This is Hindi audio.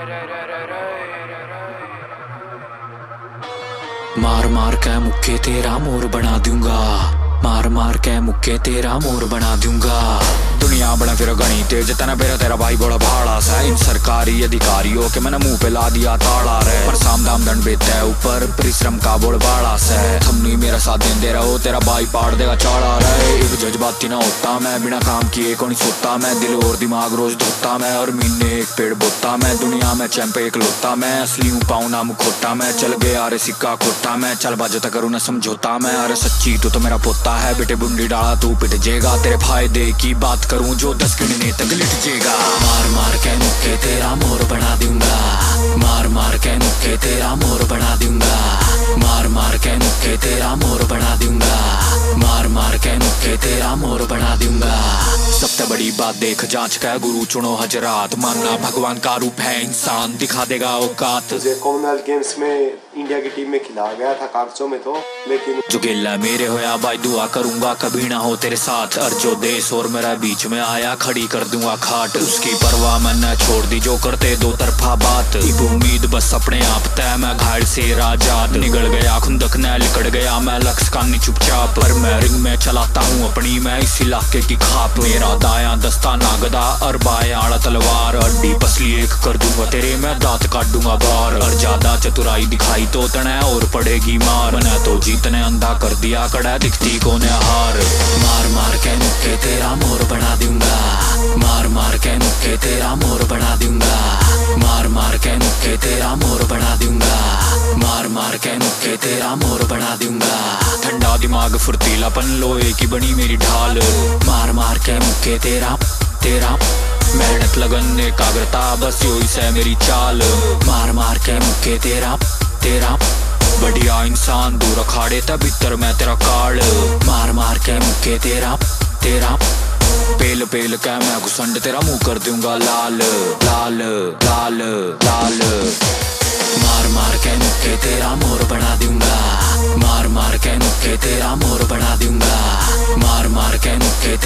मार मार के मुक्के तेरा मोर बना दूंगा, मार मार के मुक्के तेरा मोर बना दूंगा। दुनिया बड़ा फिर गणी तेज तना बेरा तेरा भाई बड़ा भाड़ा सा। इन सरकारी अधिकारियों के मैंने मुंह पे ला दिया ताड़ा रे, पर साम दाम दंड बेता है ऊपर परिश्रम का बोल बाड़ा से। थमनी मेरा साथ दें दे रहा हो तेरा भाई पाड़ देगा चाड़ा रे। एक जज्बाती ना होता मैं, बिना काम किए कौन सोता मैं। दिल और दिमाग रोज धोता मैं, और महीने एक पेड़ बोता मैं। दुनिया में चैंप एक लोता मैं, असली हूँ पाऊँ ना मुखोटा मैं। चल गया अरे सिक्का खोटा मैं, चल बाजता करूँ ना समझौता मैं। अरे सच्ची तो मेरा पोता है, बेटे बुंडी डाला तू पिट जेगा। तेरे फायदे की बात करूं जो 10 गिनने तक लिट जेगा। मार मार के मुक्के तेरा मोर बना दूंगा, मार मार के मुक्के तेरा मोर बना दूंगा। मार मार के मुक्के तेरा मोर बना दूंगा, मार मार के मुक्के तेरा मोर बना दूंगा। सबसे बड़ी बात देख जांच का गुरु चुनो हजरात, मानना भगवान का रूप है इंसान दिखा देगा औकात। कॉमनवेल्थ गेम्स में इंडिया की टीम में खिला गया था कागजों में तो, लेकिन जो गिल्ला मेरे होया भाई दुआ करूंगा कभी ना हो तेरे साथ। और जो देश और मेरा बीच में आया खड़ी कर दूंगा खाट। उसकी परवाह मैंने छोड़ दी जो करते दो तरफा बात। एक उम्मीद बस अपने आप तय, मैं घायल से राजाद। निगल गया खुंदक न लिकड़ गया मैं लक्ष्य का नहीं चुपचाप। पर मैं रिंग में चलाता हूँ अपनी मैं इस इलाके की खाप। मेरा दाया दस्ता नागदा और बाया आड़ा तलवार। अड्डी पसली एक कर दूंगा तेरे मैं दांत काट दूंगा बार। और ज्यादा चतुराई दिखाई तो तने और पड़ेगी मार। मैंने तो जीतने अंधा कर दिया कड़ा दिखती कौन है हार। मार मार के मुक्के तेरा मोर बना दूंगा, मार मार के मुक्के तेरा मोर बना दूंगा। मार मार के मुक्के तेरा मोर बना दूंगा, मार मार के मुक्के तेरा मोर बना दूंगा। ठंडा दिमाग फुर्तीलापन लोहे की बनी मेरी ढाल। मार मार के मुक्के तेरा तेरा मेहनत लगन एकाग्रता बस यो से मेरी चाल। मार मार के मुक्के तेरा तेरा बढ़िया इंसान दूर अखाड़े तब भीतर मैं तेरा काल। मार मार के मुक्के तेरा तेरा पेल पेल के मैं घुसंड तेरा मुंह कर दूंगा लाल लाल लाल लाल। मार मार के मुक्के तेरा मोर बना दूंगा, मार मार के मुक्के तेरा मोर बना दूंगा। मार मार के मुक्के